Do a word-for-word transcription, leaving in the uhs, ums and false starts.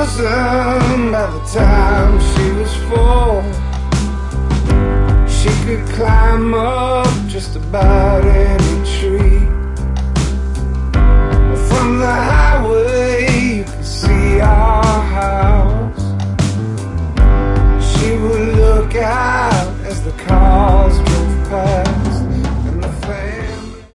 bosom by the time she was four. She could climb up just about any tree.